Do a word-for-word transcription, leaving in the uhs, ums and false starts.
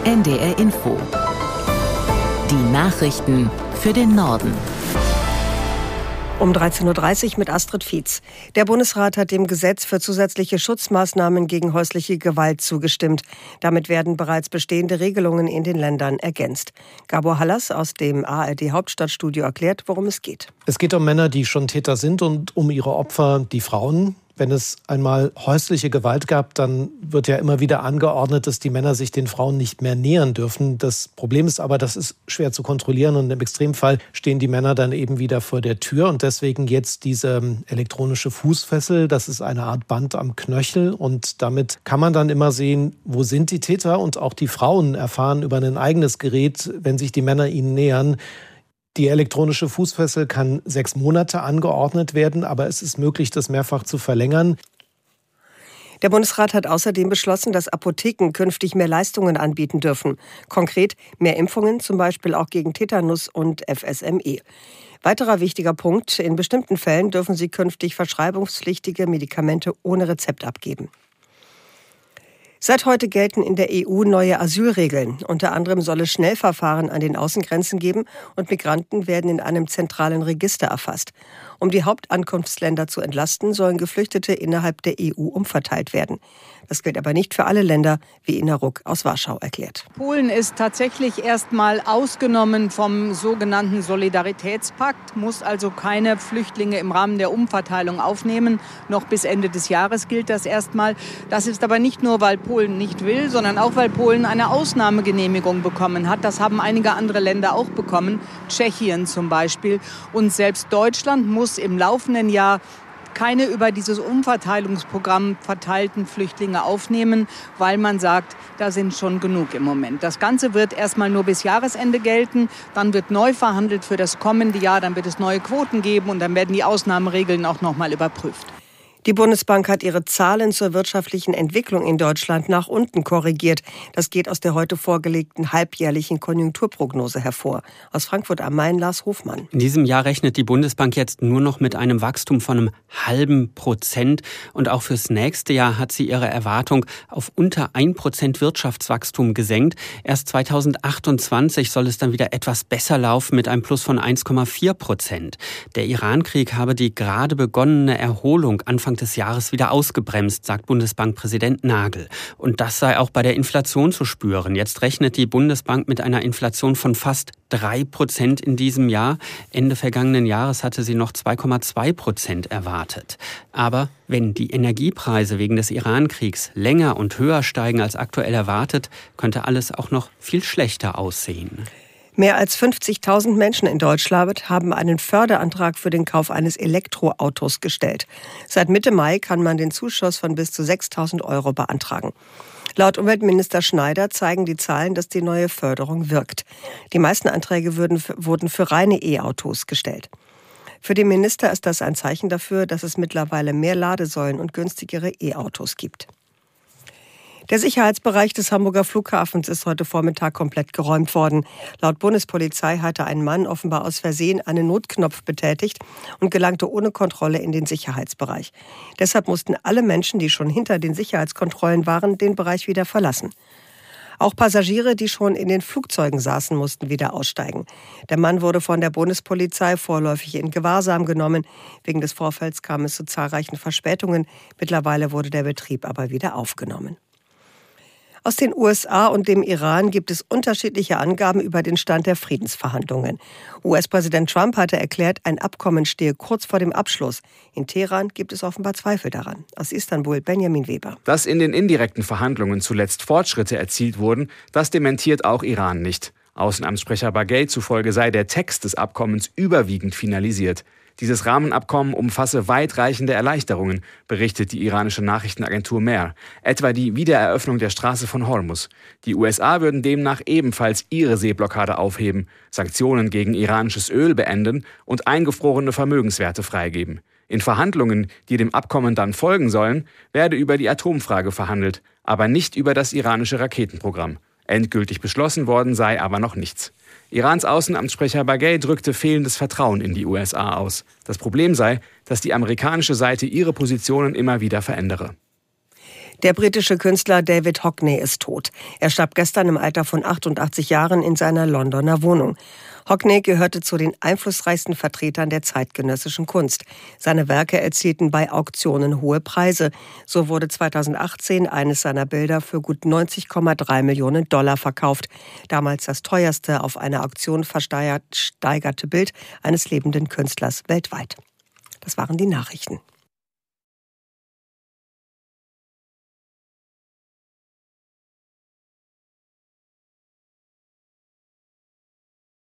N D R Info. Die Nachrichten für den Norden. Um dreizehn Uhr dreißig mit Astrid Fietz. Der Bundesrat hat dem Gesetz für zusätzliche Schutzmaßnahmen gegen häusliche Gewalt zugestimmt. Damit werden bereits bestehende Regelungen in den Ländern ergänzt. Gabor Hallas aus dem A R D-Hauptstadtstudio erklärt, worum es geht. Es geht um Männer, die schon Täter sind, und um ihre Opfer, die Frauen. Wenn es einmal häusliche Gewalt gab, dann wird ja immer wieder angeordnet, dass die Männer sich den Frauen nicht mehr nähern dürfen. Das Problem ist aber, das ist schwer zu kontrollieren, und im Extremfall stehen die Männer dann eben wieder vor der Tür. Und deswegen jetzt diese elektronische Fußfessel. Das ist eine Art Band am Knöchel, und damit kann man dann immer sehen, wo sind die Täter, und auch die Frauen erfahren über ein eigenes Gerät, wenn sich die Männer ihnen nähern. Die elektronische Fußfessel kann sechs Monate angeordnet werden, aber es ist möglich, das mehrfach zu verlängern. Der Bundesrat hat außerdem beschlossen, dass Apotheken künftig mehr Leistungen anbieten dürfen. Konkret mehr Impfungen, zum Beispiel auch gegen Tetanus und F S M E. Weiterer wichtiger Punkt: In bestimmten Fällen dürfen sie künftig verschreibungspflichtige Medikamente ohne Rezept abgeben. Seit heute gelten in der E U neue Asylregeln. Unter anderem soll es Schnellverfahren an den Außengrenzen geben, und Migranten werden in einem zentralen Register erfasst. Um die Hauptankunftsländer zu entlasten, sollen Geflüchtete innerhalb der E U umverteilt werden. Das gilt aber nicht für alle Länder, wie Ina Ruck aus Warschau erklärt. Polen ist tatsächlich erstmal ausgenommen vom sogenannten Solidaritätspakt, muss also keine Flüchtlinge im Rahmen der Umverteilung aufnehmen. Noch bis Ende des Jahres gilt das erstmal. Das ist aber nicht nur, weil Polen nicht will, sondern auch, weil Polen eine Ausnahmegenehmigung bekommen hat. Das haben einige andere Länder auch bekommen, Tschechien zum Beispiel. Und selbst Deutschland muss im laufenden Jahr keine über dieses Umverteilungsprogramm verteilten Flüchtlinge aufnehmen, weil man sagt, da sind schon genug im Moment. Das Ganze wird erstmal nur bis Jahresende gelten, dann wird neu verhandelt für das kommende Jahr, dann wird es neue Quoten geben, und dann werden die Ausnahmeregeln auch nochmal überprüft. Die Bundesbank hat ihre Zahlen zur wirtschaftlichen Entwicklung in Deutschland nach unten korrigiert. Das geht aus der heute vorgelegten halbjährlichen Konjunkturprognose hervor. Aus Frankfurt am Main, Lars Hofmann. In diesem Jahr rechnet die Bundesbank jetzt nur noch mit einem Wachstum von einem halben Prozent. Und auch fürs nächste Jahr hat sie ihre Erwartung auf unter ein Prozent Wirtschaftswachstum gesenkt. Erst zweitausendachtundzwanzig soll es dann wieder etwas besser laufen mit einem Plus von eins Komma vier Prozent. Der Irankrieg habe die gerade begonnene Erholung Anfang des Jahres wieder ausgebremst, sagt Bundesbankpräsident Nagel. Und das sei auch bei der Inflation zu spüren. Jetzt rechnet die Bundesbank mit einer Inflation von fast drei Prozent in diesem Jahr. Ende vergangenen Jahres hatte sie noch zwei Komma zwei Prozent erwartet. Aber wenn die Energiepreise wegen des Irankriegs länger und höher steigen als aktuell erwartet, könnte alles auch noch viel schlechter aussehen. Mehr als fünfzigtausend Menschen in Deutschland haben einen Förderantrag für den Kauf eines Elektroautos gestellt. Seit Mitte Mai kann man den Zuschuss von bis zu sechstausend Euro beantragen. Laut Umweltminister Schneider zeigen die Zahlen, dass die neue Förderung wirkt. Die meisten Anträge würden, wurden für reine E-Autos gestellt. Für den Minister ist das ein Zeichen dafür, dass es mittlerweile mehr Ladesäulen und günstigere E-Autos gibt. Der Sicherheitsbereich des Hamburger Flughafens ist heute Vormittag komplett geräumt worden. Laut Bundespolizei hatte ein Mann offenbar aus Versehen einen Notknopf betätigt und gelangte ohne Kontrolle in den Sicherheitsbereich. Deshalb mussten alle Menschen, die schon hinter den Sicherheitskontrollen waren, den Bereich wieder verlassen. Auch Passagiere, die schon in den Flugzeugen saßen, mussten wieder aussteigen. Der Mann wurde von der Bundespolizei vorläufig in Gewahrsam genommen. Wegen des Vorfalls kam es zu zahlreichen Verspätungen. Mittlerweile wurde der Betrieb aber wieder aufgenommen. Aus den U S A und dem Iran gibt es unterschiedliche Angaben über den Stand der Friedensverhandlungen. U S-Präsident Trump hatte erklärt, ein Abkommen stehe kurz vor dem Abschluss. In Teheran gibt es offenbar Zweifel daran. Aus Istanbul, Benjamin Weber. Dass in den indirekten Verhandlungen zuletzt Fortschritte erzielt wurden, das dementiert auch Iran nicht. Außenamtssprecher Bagay zufolge sei der Text des Abkommens überwiegend finalisiert. Dieses Rahmenabkommen umfasse weitreichende Erleichterungen, berichtet die iranische Nachrichtenagentur Mehr, etwa die Wiedereröffnung der Straße von Hormuz. Die U S A würden demnach ebenfalls ihre Seeblockade aufheben, Sanktionen gegen iranisches Öl beenden und eingefrorene Vermögenswerte freigeben. In Verhandlungen, die dem Abkommen dann folgen sollen, werde über die Atomfrage verhandelt, aber nicht über das iranische Raketenprogramm. Endgültig beschlossen worden sei aber noch nichts. Irans Außenamtssprecher Bagay drückte fehlendes Vertrauen in die U S A aus. Das Problem sei, dass die amerikanische Seite ihre Positionen immer wieder verändere. Der britische Künstler David Hockney ist tot. Er starb gestern im Alter von achtundachtzig Jahren in seiner Londoner Wohnung. Hockney gehörte zu den einflussreichsten Vertretern der zeitgenössischen Kunst. Seine Werke erzielten bei Auktionen hohe Preise. So wurde zweitausendachtzehn eines seiner Bilder für gut neunzig Komma drei Millionen Dollar verkauft. Damals das teuerste auf einer Auktion versteigerte Bild eines lebenden Künstlers weltweit. Das waren die Nachrichten.